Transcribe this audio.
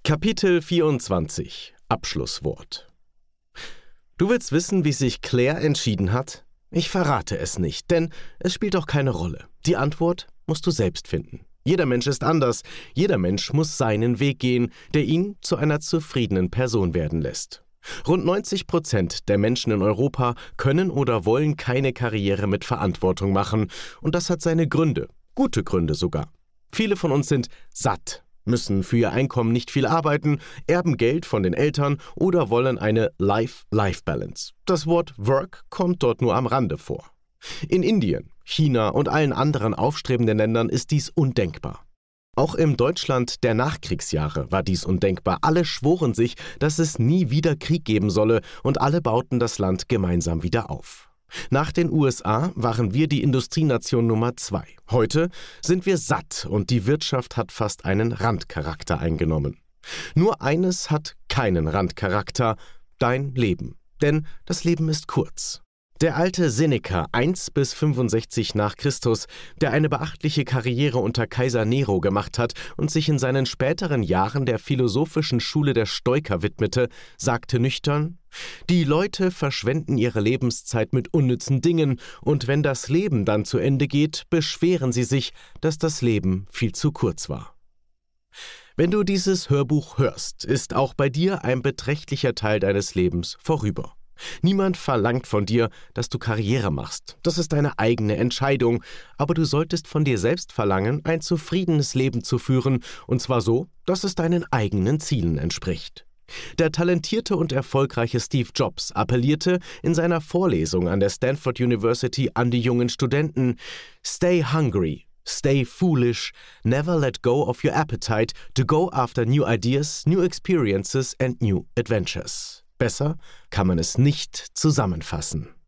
Kapitel 24 – Abschlusswort. Du willst wissen, wie sich Claire entschieden hat? Ich verrate es nicht, denn es spielt auch keine Rolle. Die Antwort musst du selbst finden. Jeder Mensch ist anders. Jeder Mensch muss seinen Weg gehen, der ihn zu einer zufriedenen Person werden lässt. Rund 90% der Menschen in Europa können oder wollen keine Karriere mit Verantwortung machen. Und das hat seine Gründe, gute Gründe sogar. Viele von uns sind satt, müssen für ihr Einkommen nicht viel arbeiten, erben Geld von den Eltern oder wollen eine Life-Balance. Das Wort Work kommt dort nur am Rande vor. In Indien, China und allen anderen aufstrebenden Ländern ist dies undenkbar. Auch im Deutschland der Nachkriegsjahre war dies undenkbar. Alle schworen sich, dass es nie wieder Krieg geben solle, und alle bauten das Land gemeinsam wieder auf. Nach den USA waren wir die Industrienation Nummer 2. Heute sind wir satt und die Wirtschaft hat fast einen Randcharakter eingenommen. Nur eines hat keinen Randcharakter: dein Leben. Denn das Leben ist kurz. Der alte Seneca 1 bis 65 nach Christus, der eine beachtliche Karriere unter Kaiser Nero gemacht hat und sich in seinen späteren Jahren der philosophischen Schule der Stoiker widmete, sagte nüchtern: Die Leute verschwenden ihre Lebenszeit mit unnützen Dingen, und wenn das Leben dann zu Ende geht, beschweren sie sich, dass das Leben viel zu kurz war. Wenn du dieses Hörbuch hörst, ist auch bei dir ein beträchtlicher Teil deines Lebens vorüber. Niemand verlangt von dir, dass du Karriere machst. Das ist deine eigene Entscheidung. Aber du solltest von dir selbst verlangen, ein zufriedenes Leben zu führen, und zwar so, dass es deinen eigenen Zielen entspricht. Der talentierte und erfolgreiche Steve Jobs appellierte in seiner Vorlesung an der Stanford University an die jungen Studenten: Stay hungry, stay foolish, never let go of your appetite to go after new ideas, new experiences and new adventures. Besser kann man es nicht zusammenfassen.